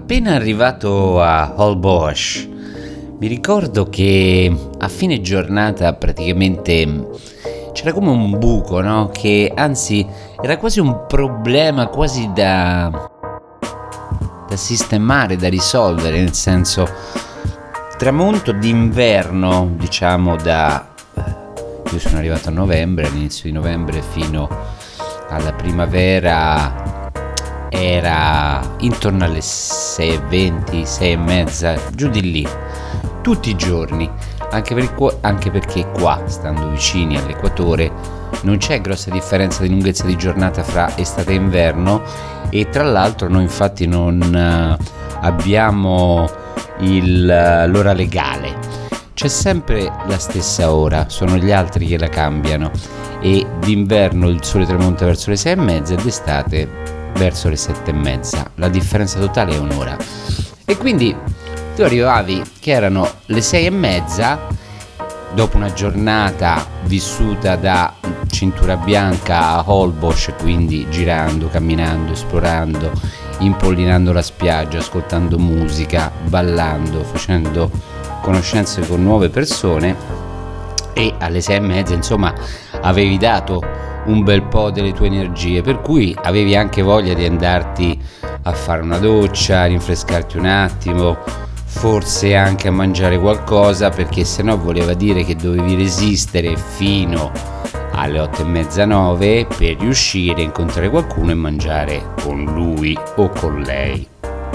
Appena arrivato a Holbox, mi ricordo che a fine giornata praticamente c'era come un buco, no? Che anzi era quasi un problema, quasi da sistemare, da risolvere, nel senso tramonto d'inverno, diciamo io sono arrivato a novembre, all'inizio di novembre fino alla primavera era intorno alle 6:20, 6:30, giù di lì, tutti i giorni, anche perché qua, stando vicini all'equatore, non c'è grossa differenza di lunghezza di giornata fra estate e inverno, e tra l'altro noi infatti non abbiamo l'ora legale, c'è sempre la stessa ora, sono gli altri che la cambiano, e d'inverno il sole tramonta verso le 6:30 e d'estate verso le 7:30, la differenza totale è un'ora, e quindi tu arrivavi che erano le 6:30 dopo una giornata vissuta da cintura bianca a Holbox, quindi girando, camminando, esplorando, impollinando la spiaggia, ascoltando musica, ballando, facendo conoscenze con nuove persone, e alle 6:30 insomma avevi dato un bel po' delle tue energie, per cui avevi anche voglia di andarti a fare una doccia, rinfrescarti un attimo, forse anche a mangiare qualcosa, perché sennò voleva dire che dovevi resistere fino alle 8:30, 9 per riuscire a incontrare qualcuno e mangiare con lui o con lei.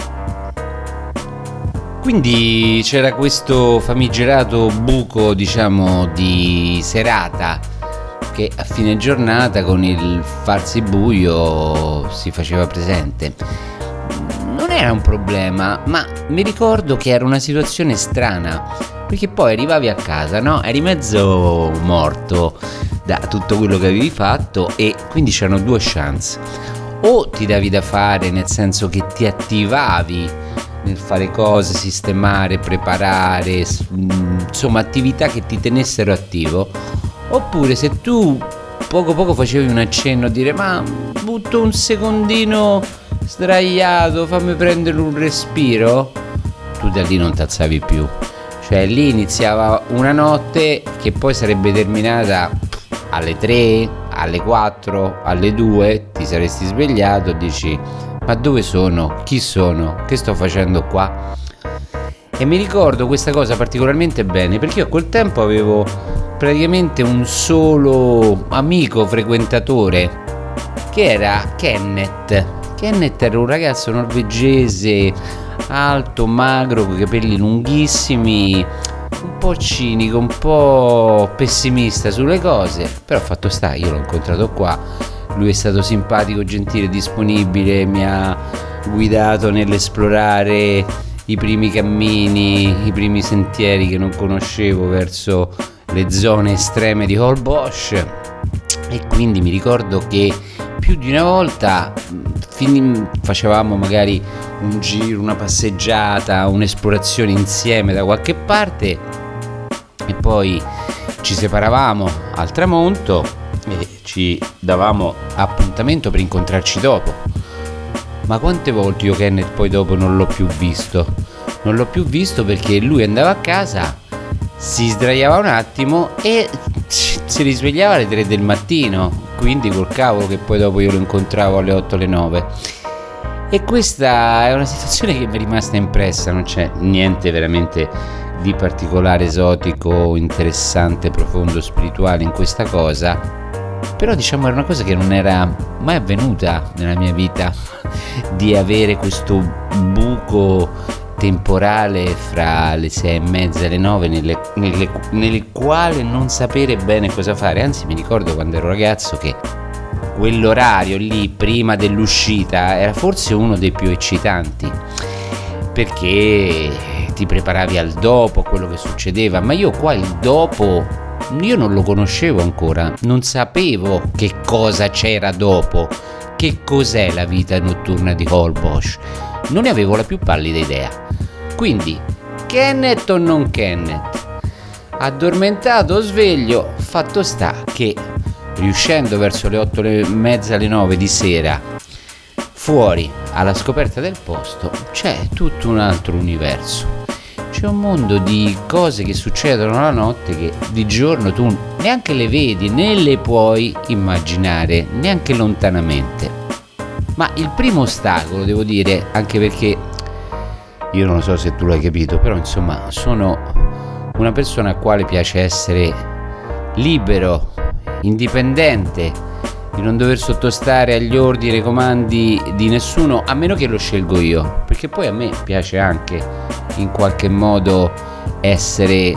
Quindi c'era questo famigerato buco, diciamo, di serata che a fine giornata con il farsi buio si faceva presente. Non era un problema, ma mi ricordo che era una situazione strana, perché poi arrivavi a casa, no? Eri mezzo morto da tutto quello che avevi fatto, e quindi c'erano due chance: o ti davi da fare, nel senso che ti attivavi nel fare cose, sistemare, preparare, insomma attività che ti tenessero attivo, oppure se tu poco facevi un accenno a dire ma butto un secondino sdraiato, fammi prendere un respiro, tu da lì non t'alzavi più. Cioè lì iniziava una notte che poi sarebbe terminata alle 3, alle 4, alle 2, ti saresti svegliato e dici ma dove sono? Chi sono? Che sto facendo qua? E mi ricordo questa cosa particolarmente bene perché io a quel tempo avevo praticamente un solo amico frequentatore, che era Kenneth. Kenneth era un ragazzo norvegese, alto, magro, con i capelli lunghissimi, un po' cinico, un po' pessimista sulle cose, però fatto sta, io l'ho incontrato qua, lui è stato simpatico, gentile, disponibile, mi ha guidato nell'esplorare i primi cammini, i primi sentieri che non conoscevo verso le zone estreme di Holbox, e quindi mi ricordo che più di una volta facevamo magari un giro, una passeggiata, un'esplorazione insieme da qualche parte, e poi ci separavamo al tramonto e ci davamo appuntamento per incontrarci dopo. Ma quante volte io Kenneth poi dopo non l'ho più visto perché lui andava a casa, si sdraiava un attimo e si risvegliava alle 3 del mattino, quindi col cavolo che poi dopo io lo incontravo alle 8, alle 9. E questa è una situazione che mi è rimasta impressa, non c'è niente veramente di particolare, esotico, interessante, profondo, spirituale in questa cosa, però diciamo era una cosa che non era mai avvenuta nella mia vita, di avere questo buco temporale fra le 6:30 e le 9 nelle quali non sapere bene cosa fare. Anzi, mi ricordo quando ero ragazzo che quell'orario lì prima dell'uscita era forse uno dei più eccitanti, perché ti preparavi al dopo, a quello che succedeva, ma io qua il dopo io non lo conoscevo ancora, non sapevo che cosa c'era dopo, che cos'è la vita notturna di Holbox, non ne avevo la più pallida idea. Quindi Kenneth o non Kenneth, addormentato o sveglio, fatto sta che riuscendo verso le 8:30, alle 9 di sera fuori, alla scoperta del posto, c'è tutto un altro universo. C'è un mondo di cose che succedono la notte che di giorno tu neanche le vedi, né le puoi immaginare, neanche lontanamente. Ma il primo ostacolo, devo dire, anche perché io non so se tu l'hai capito, però insomma sono una persona a quale piace essere libero, indipendente, di non dover sottostare agli ordini e ai comandi di nessuno, a meno che lo scelgo io, perché poi a me piace anche in qualche modo essere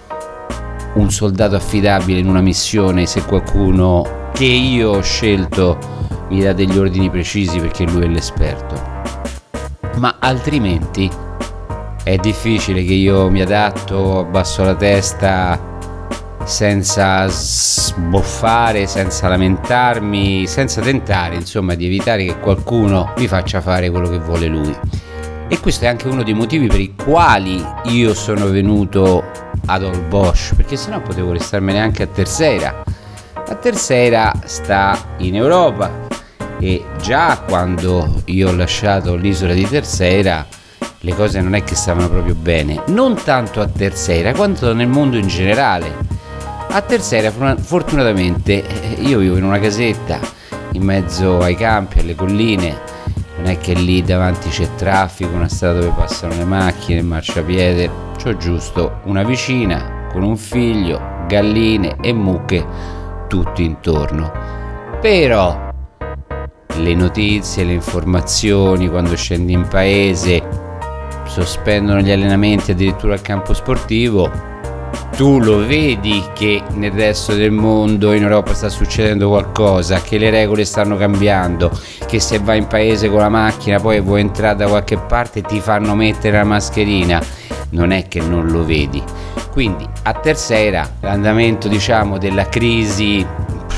un soldato affidabile in una missione se qualcuno che io ho scelto mi dà degli ordini precisi perché lui è l'esperto. Ma altrimenti è difficile che io mi adatto, abbasso la testa senza sboffare, senza lamentarmi, senza tentare insomma di evitare che qualcuno mi faccia fare quello che vuole lui. E questo è anche uno dei motivi per i quali io sono venuto ad Holbox, perché sennò potevo restarmene anche a Terceira. La Terceira sta in Europa e già quando io ho lasciato l'isola di Terceira le cose non è che stavano proprio bene, non tanto a Terceira quanto nel mondo in generale. A Terceira fortunatamente io vivo in una casetta in mezzo ai campi, alle colline. Non è che lì davanti c'è traffico, una strada dove passano le macchine, il marciapiede. C'ho giusto una vicina con un figlio, galline e mucche tutto intorno. Però le notizie, le informazioni quando scendi in paese, sospendono gli allenamenti addirittura al campo sportivo. Tu lo vedi che nel resto del mondo, in Europa, sta succedendo qualcosa, che le regole stanno cambiando, che se vai in paese con la macchina poi vuoi entrare da qualche parte ti fanno mettere la mascherina. Non è che non lo vedi. Quindi a Terceira l'andamento diciamo della crisi,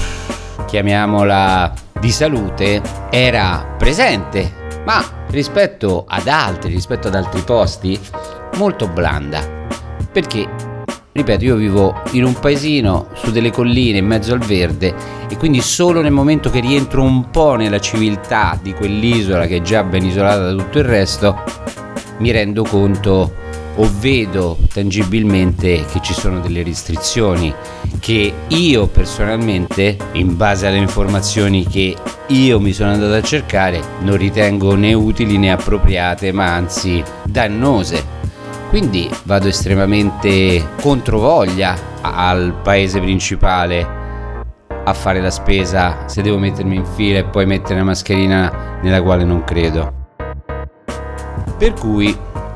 chiamiamola di salute, era presente, ma rispetto ad altri posti molto blanda. Perché ripeto, io vivo in un paesino su delle colline in mezzo al verde e quindi solo nel momento che rientro un po' nella civiltà di quell'isola che è già ben isolata da tutto il resto mi rendo conto o vedo tangibilmente che ci sono delle restrizioni che io personalmente, in base alle informazioni che io mi sono andato a cercare, non ritengo né utili né appropriate, ma anzi dannose. Quindi vado estremamente controvoglia al paese principale a fare la spesa se devo mettermi in fila e poi mettere una mascherina nella quale non credo. Per cui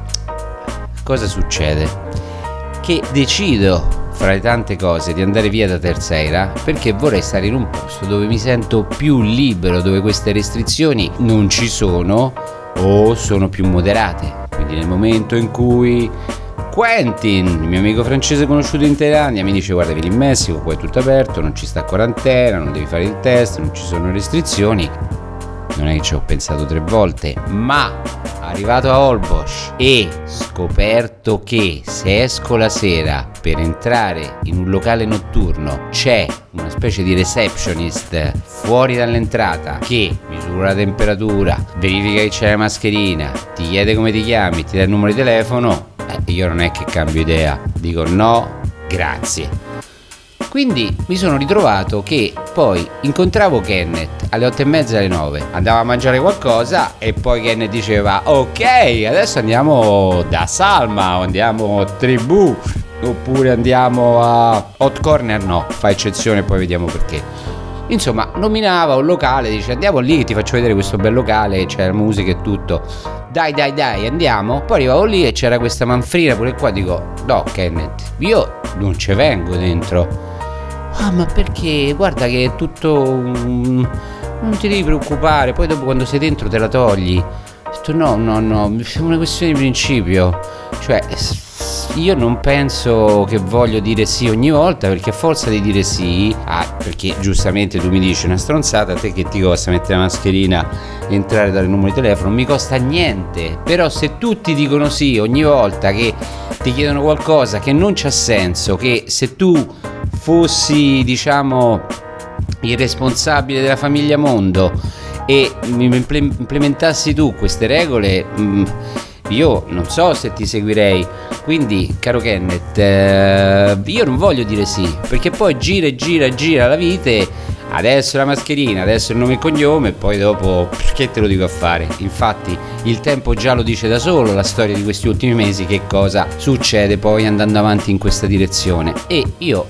cosa succede? Che decido fra le tante cose di andare via da Terceira perché vorrei stare in un posto dove mi sento più libero, dove queste restrizioni non ci sono o sono più moderate. Quindi nel momento in cui Quentin, il mio amico francese conosciuto in Thailandia, mi dice guarda, vieni in Messico, qua è tutto aperto, non ci sta quarantena, non devi fare il test, non ci sono restrizioni, non è che ci ho pensato 3 volte, ma arrivato a Holbox e scoperto che se esco la sera per entrare in un locale notturno c'è una specie di receptionist fuori dall'entrata che misura la temperatura, verifica che c'è la mascherina, ti chiede come ti chiami, ti dà il numero di telefono, io non è che cambio idea, dico no, grazie. Quindi mi sono ritrovato che poi incontravo Kenneth alle 8:30 alle 9, andavo a mangiare qualcosa e poi Kenneth diceva ok, adesso andiamo da Salma o andiamo a Tribù oppure andiamo a Hot Corner, no, fa eccezione, poi vediamo perché. Insomma, nominava un locale, dice andiamo lì, ti faccio vedere questo bel locale, c'è la musica e tutto. Dai, andiamo. Poi arrivavo lì e c'era questa manfrina pure qua, dico no Kenneth, io non ci vengo dentro. Ah, ma perché? Guarda che è tutto non ti devi preoccupare, poi dopo quando sei dentro te la togli. Ho detto no, è una questione di principio. Cioè, io non penso che voglio dire sì ogni volta, perché a forza di dire sì, perché giustamente tu mi dici una stronzata, a te che ti costa mettere la mascherina e entrare dal numero di telefono, non mi costa niente. Però se tutti dicono sì ogni volta che ti chiedono qualcosa che non c'ha senso, che se tu fossi diciamo il responsabile della famiglia Mondo e mi implementassi tu queste regole, io non so se ti seguirei. Quindi, caro Kenneth, io non voglio dire sì, perché poi gira e gira e gira la vite. Adesso la mascherina, adesso il nome e cognome, e poi dopo che te lo dico a fare? Infatti il tempo già lo dice da solo, la storia di questi ultimi mesi, che cosa succede poi andando avanti in questa direzione. E io,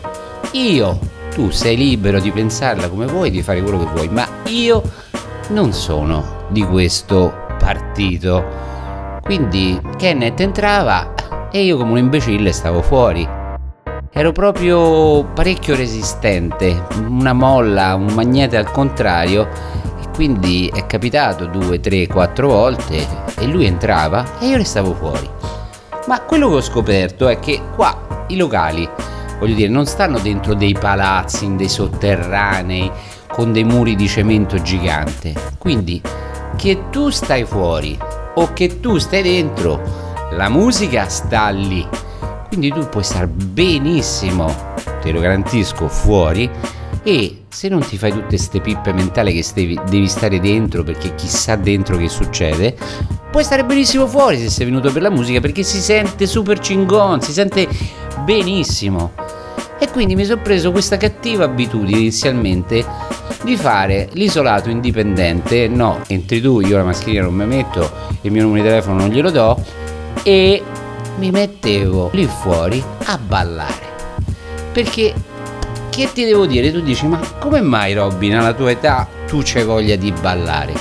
tu sei libero di pensarla come vuoi, di fare quello che vuoi, ma io non sono di questo partito. Quindi Kenneth entrava e io come un imbecille stavo fuori. Ero proprio parecchio resistente, una molla, un magnete al contrario, e quindi è capitato 2, 3, 4 volte e lui entrava e io restavo fuori. Ma quello che ho scoperto è che qua i locali, voglio dire, non stanno dentro dei palazzi, in dei sotterranei, con dei muri di cemento gigante. Quindi che tu stai fuori o che tu stai dentro, la musica sta lì. Quindi tu puoi stare benissimo, te lo garantisco, fuori, e se non ti fai tutte ste pippe mentali che devi stare dentro perché chissà dentro che succede, puoi stare benissimo fuori se sei venuto per la musica, perché si sente super cingon, si sente benissimo. E quindi mi sono preso questa cattiva abitudine inizialmente di fare l'isolato indipendente. No, entri tu, io la mascherina non mi metto, il mio numero di telefono non glielo do, e mi mettevo lì fuori a ballare. Perché, che ti devo dire? Tu dici, ma come mai Robin, alla tua età tu c'hai voglia di ballare?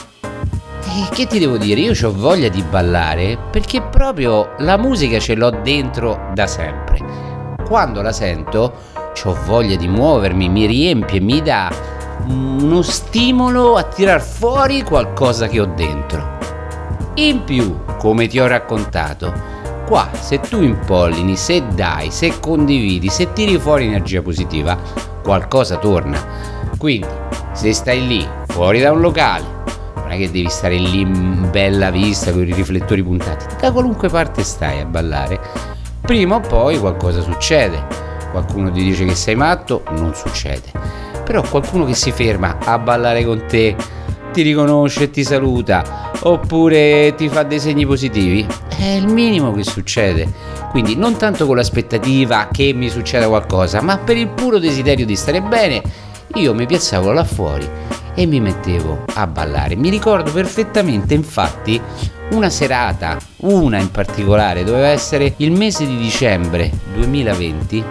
E che ti devo dire? Io c'ho voglia di ballare perché proprio la musica ce l'ho dentro da sempre. Quando la sento c'ho voglia di muovermi, mi riempie, mi dà uno stimolo a tirar fuori qualcosa che ho dentro. In più, come ti ho raccontato, qua se tu impollini, se dai, se condividi, se tiri fuori energia positiva, qualcosa torna. Quindi se stai lì fuori da un locale, non è che devi stare lì in bella vista con i riflettori puntati, da qualunque parte stai a ballare, prima o poi qualcosa succede. Qualcuno ti dice che sei matto, non succede, però qualcuno che si ferma a ballare con te, ti riconosce e ti saluta, oppure ti fa dei segni positivi, è il minimo che succede. Quindi non tanto con l'aspettativa che mi succeda qualcosa, ma per il puro desiderio di stare bene, io mi piazzavo là fuori e mi mettevo a ballare. Mi ricordo perfettamente, infatti, una serata, una in particolare, doveva essere il mese di dicembre 2020,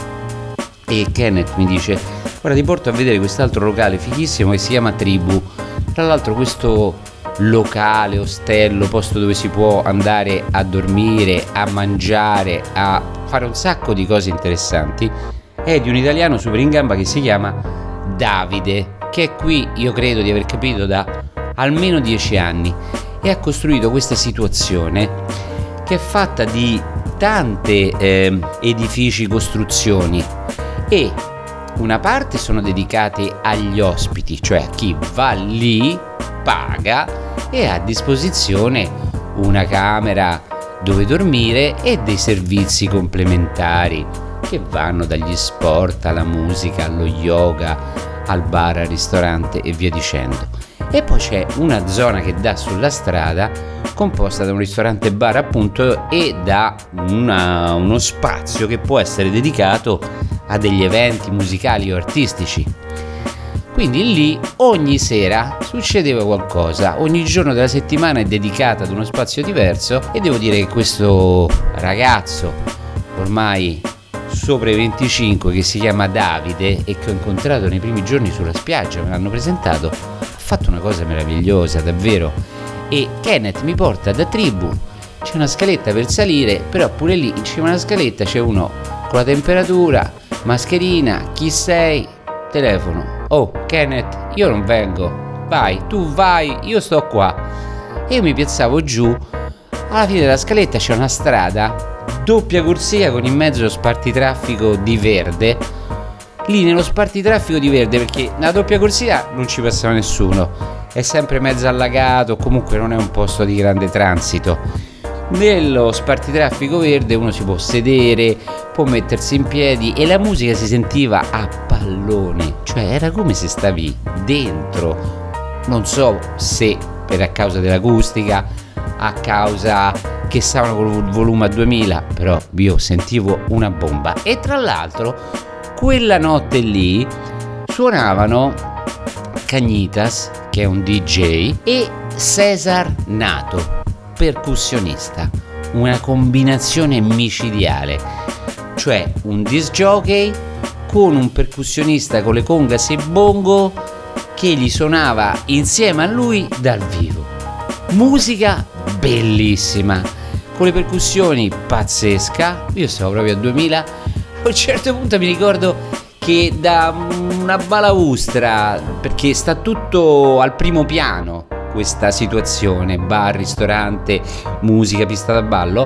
e Kenneth mi dice: guarda, ti porto a vedere quest'altro locale fighissimo che si chiama Tribù. Tra l'altro questo locale, ostello, posto dove si può andare a dormire, a mangiare, a fare un sacco di cose interessanti, è di un italiano super in gamba che si chiama Davide, che è qui, io credo di aver capito, da almeno 10 anni, e ha costruito questa situazione che è fatta di tante edifici, costruzioni, e una parte sono dedicate agli ospiti, cioè a chi va lì, paga e ha a disposizione una camera dove dormire e dei servizi complementari che vanno dagli sport alla musica, allo yoga, al bar, al ristorante e via dicendo. E poi c'è una zona che dà sulla strada, composta da un ristorante bar appunto, e da uno spazio che può essere dedicato a degli eventi musicali o artistici. Quindi lì ogni sera succedeva qualcosa, ogni giorno della settimana è dedicata ad uno spazio diverso, e devo dire che questo ragazzo ormai sopra i 25, che si chiama Davide e che ho incontrato nei primi giorni sulla spiaggia, me l'hanno presentato, ha fatto una cosa meravigliosa davvero. E Kenneth mi porta da Tribù, c'è una scaletta per salire, però pure lì in cima alla scaletta c'è uno con la temperatura, mascherina, chi sei, telefono. Oh Kenneth, io non vengo, vai, tu vai, io sto qua. E io mi piazzavo giù, alla fine della scaletta c'è una strada, doppia corsia con in mezzo lo spartitraffico di verde. Lì nello spartitraffico di verde, perché nella doppia corsia non ci passava nessuno, è sempre mezzo allagato, comunque non è un posto di grande transito. Nello spartitraffico verde uno si può sedere, può mettersi in piedi, e la musica si sentiva a pallone, cioè era come se stavi dentro non so se per a causa dell'acustica, a causa che stavano col volume a 2000, però io sentivo una bomba. E tra l'altro quella notte lì suonavano Cañitas, che è un DJ, e César Nato, percussionista, una combinazione micidiale, cioè un disc jockey con un percussionista con le congas e bongo che gli suonava insieme a lui dal vivo. Musica bellissima, con le percussioni pazzesca. Io stavo proprio a 2000. A un certo punto mi ricordo che da una balaustra, perché sta tutto al primo piano questa situazione, bar, ristorante, musica, pista da ballo,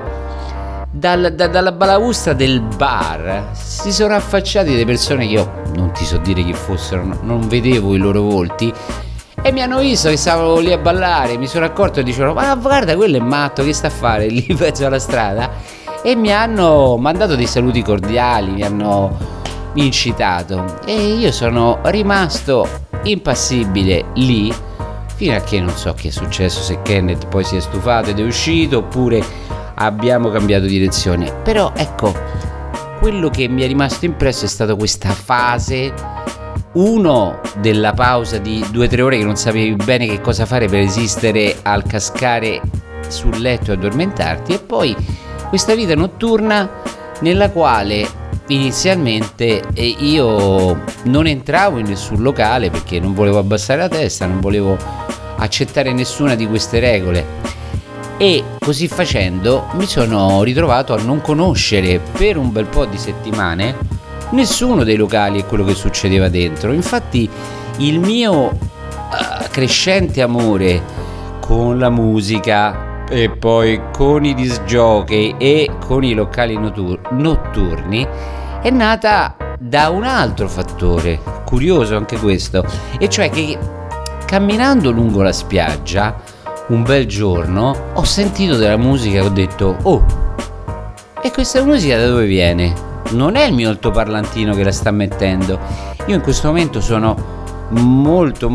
dalla balaustra del bar si sono affacciati delle persone che io non ti so dire chi fossero, non vedevo i loro volti, e mi hanno visto che stavo lì a ballare, mi sono accorto e dicevano: ma guarda, quello è matto, che sta a fare lì in mezzo alla strada? E mi hanno mandato dei saluti cordiali, mi hanno incitato, e io sono rimasto impassibile lì fino a che non so che è successo, se Kenneth poi si è stufato ed è uscito oppure abbiamo cambiato direzione. Però ecco, quello che mi è rimasto impresso è stata questa fase, uno, della pausa di 2-3 ore che non sapevi bene che cosa fare per resistere al cascare sul letto e addormentarti, e poi questa vita notturna nella quale inizialmente io non entravo in nessun locale perché non volevo abbassare la testa, non volevo accettare nessuna di queste regole, e così facendo mi sono ritrovato a non conoscere per un bel po' di settimane nessuno dei locali e quello che succedeva dentro. Infatti il mio crescente amore con la musica e poi con i disc jockey e con i locali notturni è nata da un altro fattore curioso anche questo, e cioè che camminando lungo la spiaggia un bel giorno ho sentito della musica e ho detto: oh, e questa musica da dove viene? Non è il mio altoparlantino che la sta mettendo. Io in questo momento sono molto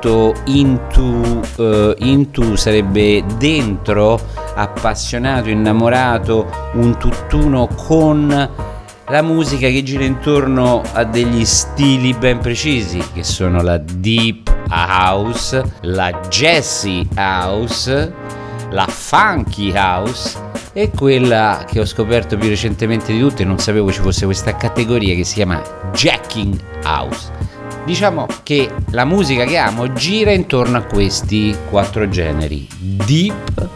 into sarebbe dentro, appassionato, innamorato, un tutt'uno con la musica che gira intorno a degli stili ben precisi, che sono la deep house, la jazzy house, la funky house e quella che ho scoperto più recentemente di tutte, non sapevo ci fosse questa categoria, che si chiama jacking house. Diciamo che la musica che amo gira intorno a questi 4 generi: deep,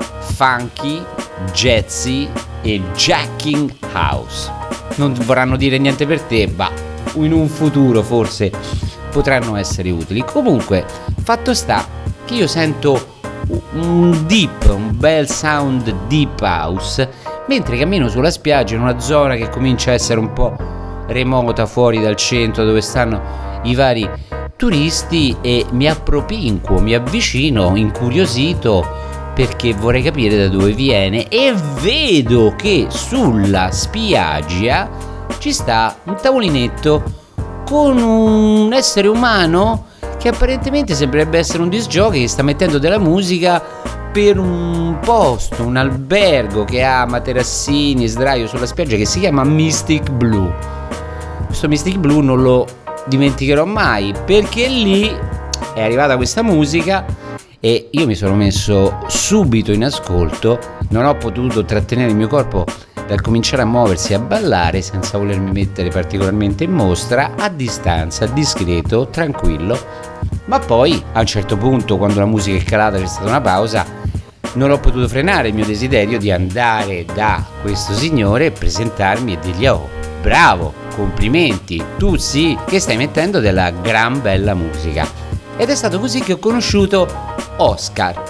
funky, jazzy e jacking house. Non vorranno dire niente per te, ma in un futuro forse potranno essere utili. Comunque, fatto sta che io sento un bel sound deep house mentre cammino sulla spiaggia in una zona che comincia a essere un po' remota fuori dal centro dove stanno i vari turisti, e mi appropinquo, mi avvicino incuriosito perché vorrei capire da dove viene, e vedo che sulla spiaggia ci sta un tavolinetto con un essere umano che apparentemente sembrerebbe essere un disc jockey che sta mettendo della musica per un posto, un albergo che ha materassini e sdraio sulla spiaggia, che si chiama Mystic Blue. Questo Mystic Blue non lo dimenticherò mai, perché lì è arrivata questa musica e io mi sono messo subito in ascolto. Non ho potuto trattenere il mio corpo dal cominciare a muoversi e a ballare senza volermi mettere particolarmente in mostra, a distanza, discreto, tranquillo. Ma poi a un certo punto, quando la musica è calata, c'è stata una pausa, non ho potuto frenare il mio desiderio di andare da questo signore e presentarmi e dirgli: oh, bravo, complimenti, tu sì che stai mettendo della gran bella musica. Ed è stato così che ho conosciuto Oscar.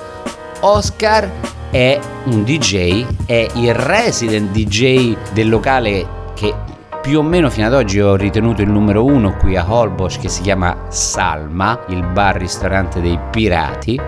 Oscar è un DJ, è il resident DJ del locale che più o meno fino ad oggi ho ritenuto il numero 1 qui a Holbox, che si chiama Salma, il bar ristorante dei pirati.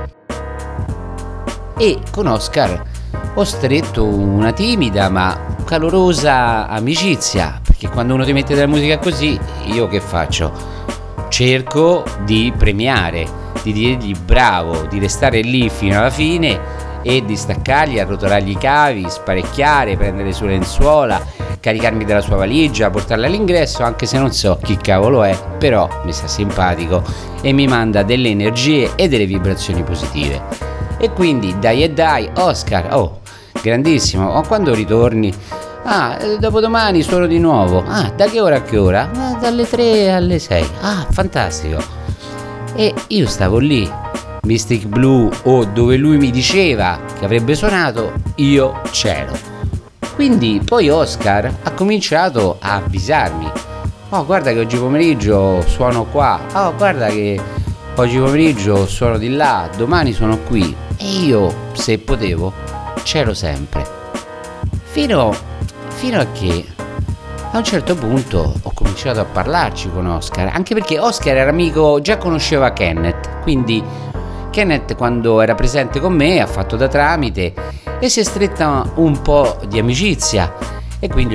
E con Oscar ho stretto una timida ma calorosa amicizia, perché quando uno ti mette della musica così, io che faccio? Cerco di premiare di dirgli bravo, di restare lì fino alla fine e di staccargli, arrotolargli i cavi, sparecchiare, prendere su lenzuola, caricarmi della sua valigia, portarla all'ingresso, anche se non so chi cavolo è, però mi sta simpatico e mi manda delle energie e delle vibrazioni positive. E quindi dai Oscar, oh, grandissimo, ma quando ritorni? Dopodomani suono di nuovo. Da che ora a che ora? Dalle 3 alle 6. Fantastico. E io stavo lì, Mystic Blue, o dove lui mi diceva che avrebbe suonato, io c'ero. Quindi poi Oscar ha cominciato a avvisarmi: guarda che oggi pomeriggio suono qua, guarda che oggi pomeriggio suono di là, domani suono qui. E io, se potevo, c'ero sempre. Fino a che a un certo punto ho cominciato a parlarci con Oscar, anche perché Oscar era amico, già conosceva Kenneth, quindi Kenneth, quando era presente con me, ha fatto da tramite e si è stretta un po' di amicizia, e quindi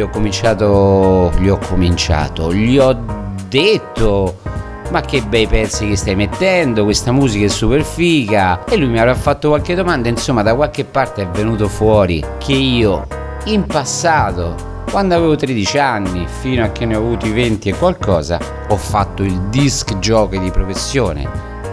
gli ho detto: ma che bei pezzi che stai mettendo, questa musica è super figa. E lui mi avrà fatto qualche domanda, insomma da qualche parte è venuto fuori che io in passato, quando avevo 13 anni fino a che ne ho avuti 20 e qualcosa, ho fatto il disc jockey di professione.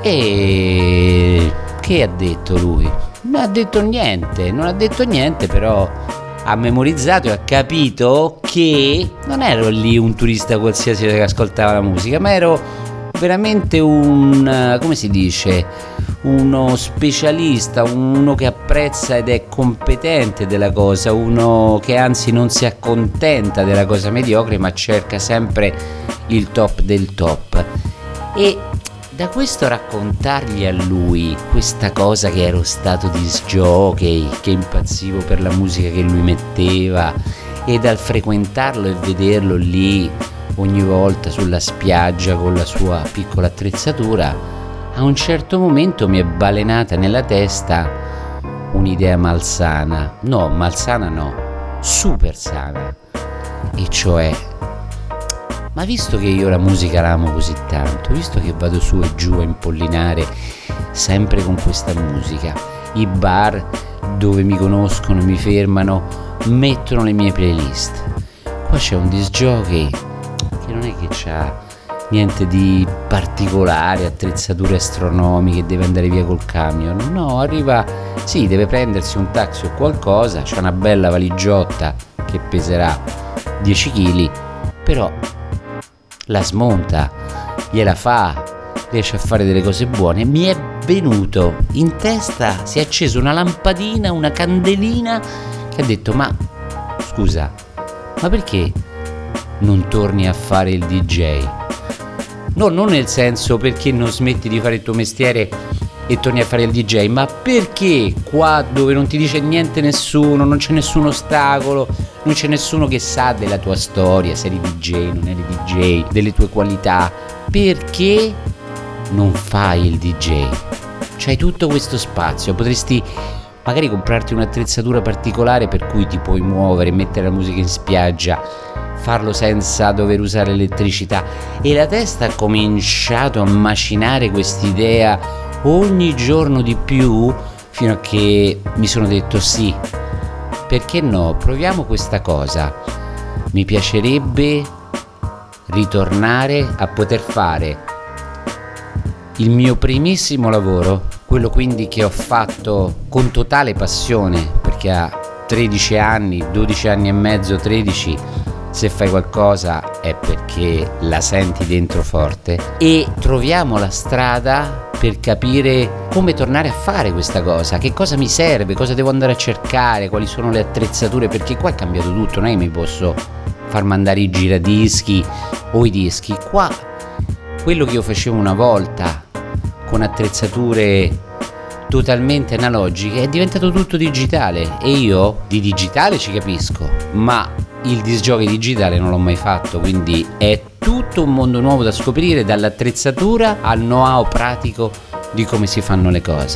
E che ha detto lui? Non ha detto niente, però ha memorizzato e ha capito che non ero lì un turista qualsiasi che ascoltava la musica, ma ero veramente come si dice, uno specialista, uno che apprezza ed è competente della cosa, uno che anzi non si accontenta della cosa mediocre, ma cerca sempre il top del top. E da questo raccontargli a lui questa cosa, che ero stato disc jockey, che impazzivo per la musica che lui metteva, e dal frequentarlo e vederlo lì ogni volta sulla spiaggia con la sua piccola attrezzatura, a un certo momento mi è balenata nella testa un'idea malsana, super sana, e cioè: ma visto che io la musica la amo così tanto, visto che vado su e giù a impollinare sempre con questa musica, i bar dove mi conoscono, mi fermano, mettono le mie playlist, qua c'è un disc jockey che non è che c'ha niente di particolare, attrezzature astronomiche, deve andare via col camion, no, arriva, sì, deve prendersi un taxi o qualcosa, c'ha una bella valigiotta che peserà 10 kg, però la smonta, gliela fa, riesce a fare delle cose buone. Mi è venuto in testa, si è accesa una lampadina, una candelina, che ha detto: ma scusa, ma perché non torni a fare il DJ? No, non nel senso perché non smetti di fare il tuo mestiere e torni a fare il DJ, ma perché qua dove non ti dice niente nessuno, non c'è nessun ostacolo, non c'è nessuno che sa della tua storia, se eri DJ, non eri DJ, delle tue qualità, perché non fai il DJ? C'hai tutto questo spazio, potresti magari comprarti un'attrezzatura particolare per cui ti puoi muovere, mettere la musica in spiaggia, farlo senza dover usare elettricità. E la testa ha cominciato a macinare quest'idea ogni giorno di più, fino a che mi sono detto: sì, perché no, proviamo questa cosa. Mi piacerebbe ritornare a poter fare il mio primissimo lavoro, quello quindi che ho fatto con totale passione, perché a 13 anni, 12 anni e mezzo, 13, se fai qualcosa è perché la senti dentro forte, e troviamo la strada per capire come tornare a fare questa cosa, che cosa mi serve, cosa devo andare a cercare, quali sono le attrezzature, perché qua è cambiato tutto, non è che mi posso far mandare i giradischi o i dischi. Qua quello che io facevo una volta con attrezzature totalmente analogiche è diventato tutto digitale, e io di digitale ci capisco, ma il disc jockey digitale non l'ho mai fatto, quindi è tutto un mondo nuovo da scoprire, dall'attrezzatura al know-how pratico di come si fanno le cose.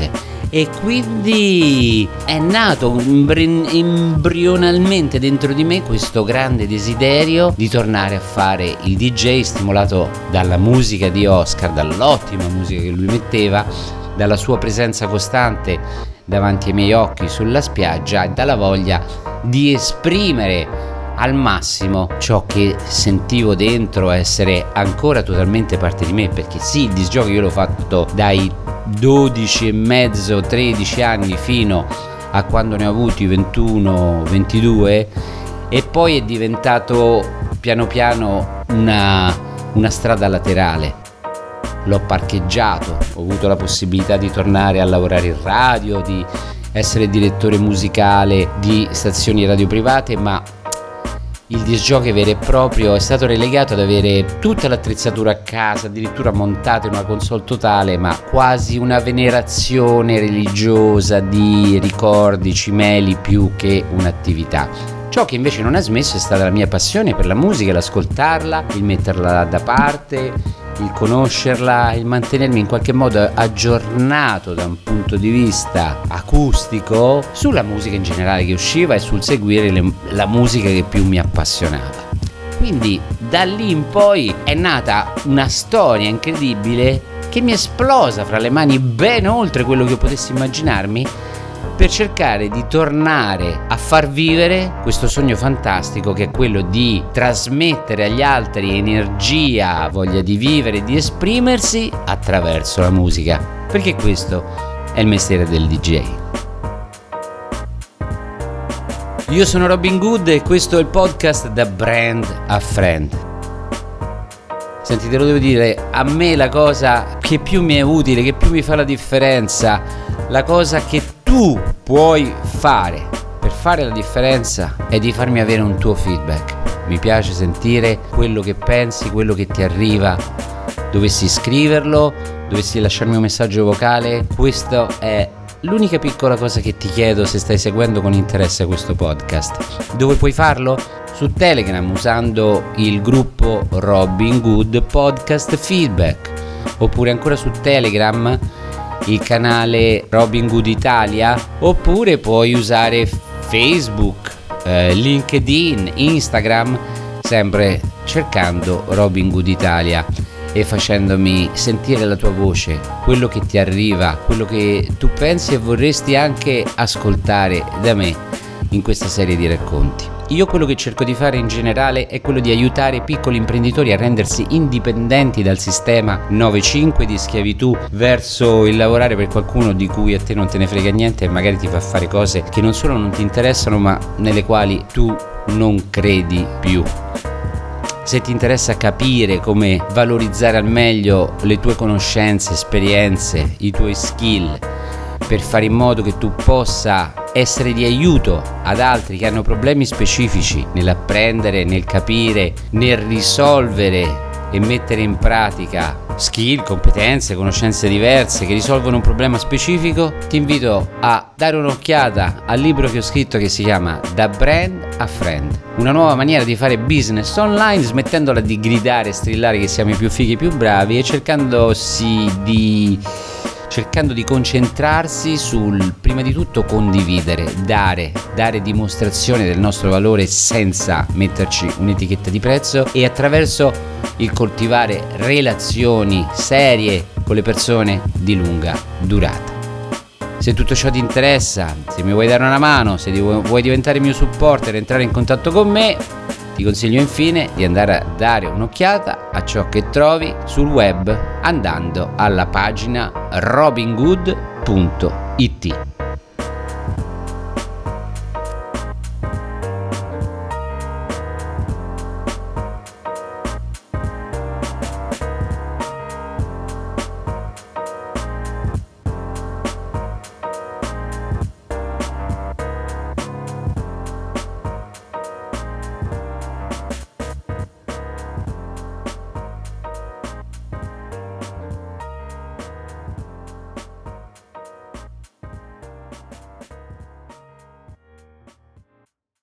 e quindi è nato embrionalmente dentro di me questo grande desiderio di tornare a fare il DJ, stimolato dalla musica di Oscar, dall'ottima musica che lui metteva, dalla sua presenza costante davanti ai miei occhi sulla spiaggia e dalla voglia di esprimere al massimo ciò che sentivo dentro essere ancora totalmente parte di me, perché sì, il disc jockey io l'ho fatto dai 12 e mezzo, 13 anni fino a quando ne ho avuti 21, 22, e poi è diventato piano piano una strada laterale. L'ho parcheggiato, ho avuto la possibilità di tornare a lavorare in radio, di essere direttore musicale di stazioni radio private, ma il disc jockey vero e proprio è stato relegato ad avere tutta l'attrezzatura a casa, addirittura montata in una console totale, ma quasi una venerazione religiosa di ricordi, cimeli, più che un'attività. Ciò che invece non ha smesso è stata la mia passione per la musica, l'ascoltarla, il metterla da parte, il conoscerla, il mantenermi in qualche modo aggiornato da un punto di vista acustico sulla musica in generale che usciva e sul seguire la musica che più mi appassionava. Quindi da lì in poi è nata una storia incredibile che mi è esplosa fra le mani ben oltre quello che io potessi immaginarmi, per cercare di tornare a far vivere questo sogno fantastico che è quello di trasmettere agli altri energia, voglia di vivere e di esprimersi attraverso la musica, perché questo è il mestiere del DJ. Io sono Robin Good e questo è il podcast Da Brand a Friend. Senti, te lo devo dire, a me la cosa che più mi è utile, che più mi fa la differenza, la cosa che tu puoi fare per fare la differenza è di farmi avere un tuo feedback. Mi piace sentire quello che pensi, quello che ti arriva. Dovessi scriverlo, dovessi lasciarmi un messaggio vocale, questa è l'unica piccola cosa che ti chiedo se stai seguendo con interesse questo podcast. Dove puoi farlo? Su Telegram usando il gruppo Robin Good Podcast Feedback, oppure ancora su Telegram il canale Robin Good Italia, oppure puoi usare Facebook, LinkedIn, Instagram, sempre cercando Robin Good Italia e facendomi sentire la tua voce, quello che ti arriva, quello che tu pensi e vorresti anche ascoltare da me in questa serie di racconti. Io quello che cerco di fare in generale è quello di aiutare piccoli imprenditori a rendersi indipendenti dal sistema 9-5 di schiavitù verso il lavorare per qualcuno di cui a te non te ne frega niente e magari ti fa fare cose che non solo non ti interessano ma nelle quali tu non credi più. Se ti interessa capire come valorizzare al meglio le tue conoscenze, esperienze, i tuoi skill per fare in modo che tu possa essere di aiuto ad altri che hanno problemi specifici nell'apprendere, nel capire, nel risolvere e mettere in pratica skill, competenze, conoscenze diverse che risolvono un problema specifico, ti invito a dare un'occhiata al libro che ho scritto che si chiama Da Brand a Friend, una nuova maniera di fare business online, smettendola di gridare e strillare che siamo i più fighi e i più bravi e cercando di concentrarsi sul, prima di tutto, condividere, dare dimostrazione del nostro valore senza metterci un'etichetta di prezzo e attraverso il coltivare relazioni serie con le persone di lunga durata. Se tutto ciò ti interessa, se mi vuoi dare una mano, se vuoi diventare mio supporter e entrare in contatto con me, ti consiglio infine di andare a dare un'occhiata a ciò che trovi sul web andando alla pagina robingood.it.